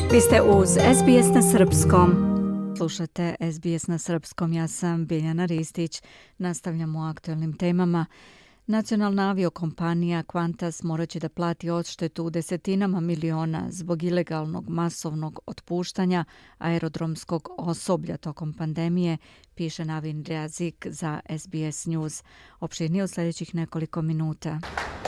Vi ste uz SBS na srpskom. Slušate SBS na srpskom, ja sam Biljana Ristić. Nastavljamo o aktualnim temama. Nacionalna aviokompanija Qantas morat će da plati odštetu u desetinama miliona zbog ilegalnog masovnog otpuštanja aerodromskog osoblja tokom pandemije, piše Navin Razik za SBS News. Opširnije u sljedećih nekoliko minuta.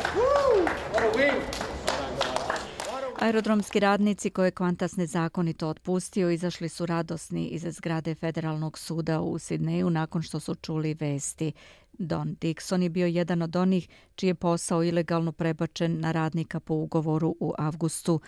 Aerodromski radnici koje Qantas nezakonito otpustio izašli su radosni iz zgrade Federalnog suda u Sidneju nakon što su čuli vesti. Don Dixon je bio jedan od onih čiji je posao ilegalno prebačen na radnika po ugovoru u avgustu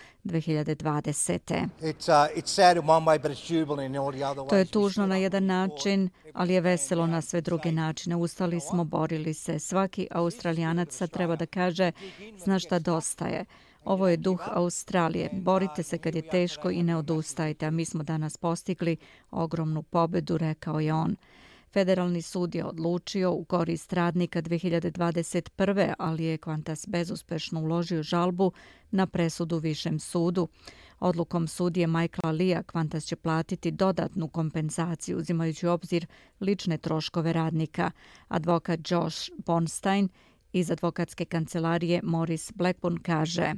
2020. To je tužno na jedan način, ali je veselo na sve druge načine. Ustali smo, borili se. Svaki Australijanac sad treba da kaže, zna šta dosta je. Ovo je duh Australije. Borite se kad je teško i ne odustajte, a mi smo danas postigli ogromnu pobedu, rekao je on. Federalni sud je odlučio u korist radnika 2021. ali je Qantas bezuspešno uložio žalbu na presudu višem sudu. Odlukom sudije Michaela Lea Qantas će platiti dodatnu kompenzaciju uzimajući u obzir lične troškove radnika. Advokat Josh Bornstein iz advokatske kancelarije Morris Blackburn kaže: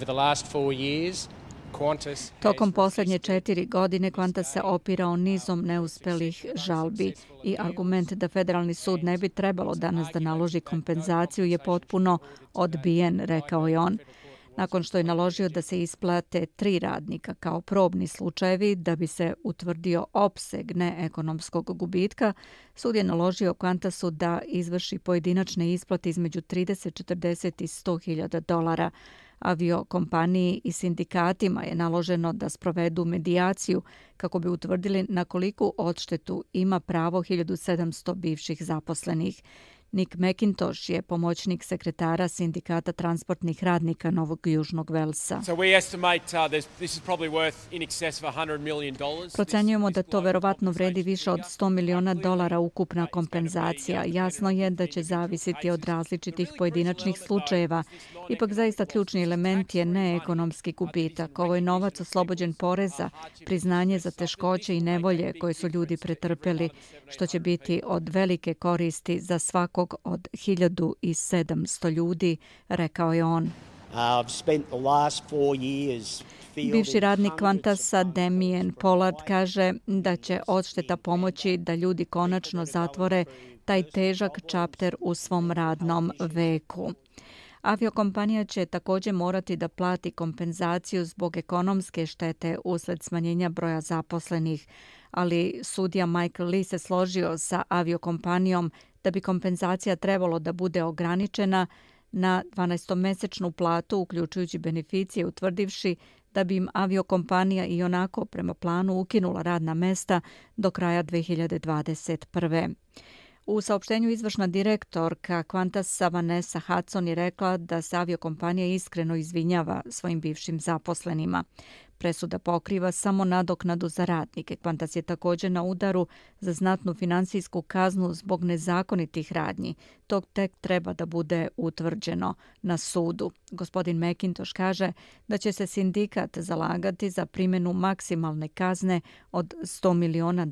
Tokom posljednje 4 godine Qantas se opirao nizom neuspelih žalbi i argument da federalni sud ne bi trebalo danas da naloži kompenzaciju je potpuno odbijen, rekao je on. Nakon što je naložio da se isplate 3 radnika kao probni slučajevi da bi se utvrdio opseg neekonomskog gubitka, sud je naložio Qantasu da izvrši pojedinačne isplate između 30, 40 i $100,000. Aviokompaniji i sindikatima je naloženo da sprovedu medijaciju kako bi utvrdili na koliku odštetu ima pravo 1700 bivših zaposlenih. Nick McIntosh je pomoćnik sekretara sindikata transportnih radnika Novog Južnog Velsa. Procenjujemo da to verovatno vredi više od $100 miliona ukupna kompenzacija. Jasno je da će zavisiti od različitih pojedinačnih slučajeva. Ipak zaista ključni element je neekonomski gubitak. Ovo je novac oslobođen poreza, priznanje za teškoće i nevolje koje su ljudi pretrpeli, što će biti od velike koristi za svakog od 1700 ljudi, rekao je on. Bivši radnik Qantasa Damien Pollard kaže da će odšteta pomoći da ljudi konačno zatvore taj težak čapter u svom radnom veku. Aviokompanija će također morati da plati kompenzaciju zbog ekonomske štete usled smanjenja broja zaposlenih, ali sudija Michael Lee se složio sa aviokompanijom da bi kompenzacija trebalo da bude ograničena na 12-mesečnu platu, uključujući beneficije, utvrdivši da bi im aviokompanija i onako prema planu ukinula radna mesta do kraja 2021. U saopštenju izvršna direktorka Qantasa Vanessa Hudson je rekla da se aviokompanija iskreno izvinjava svojim bivšim zaposlenima. Presuda pokriva samo nadoknadu za radnike. Qantas je također na udaru za znatnu finansijsku kaznu zbog nezakonitih radnji. To tek treba da bude utvrđeno na sudu. Gospodin McIntosh kaže da će se sindikat zalagati za primjenu maksimalne kazne od $100 miliona.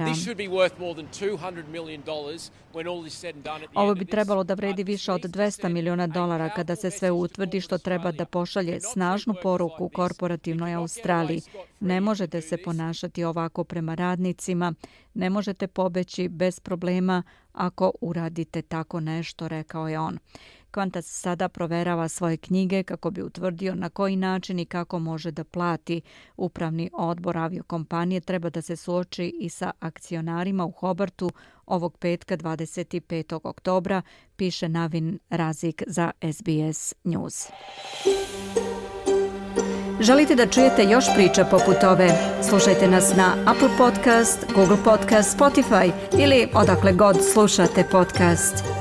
Ovo bi trebalo da vredi više od $200 miliona kada se sve utvrdi, što treba da pošalje snažnu poruku korporativnoj Australiji. Ne možete se ponašati ovako prema radnicima, ne možete pobeći bez problema ako uradite tako nešto, rekao je on. Qantas sada proverava svoje knjige kako bi utvrdio na koji način i kako može da plati. Upravni odbor aviokompanije treba da se suoči i sa akcionarima u Hobartu ovog petka 25. oktobra, piše Navin Razik za SBS News. Želite da čujete još priča poput ove? Slušajte nas na Apple Podcast, Google Podcast, Spotify ili odakle god slušate podcast.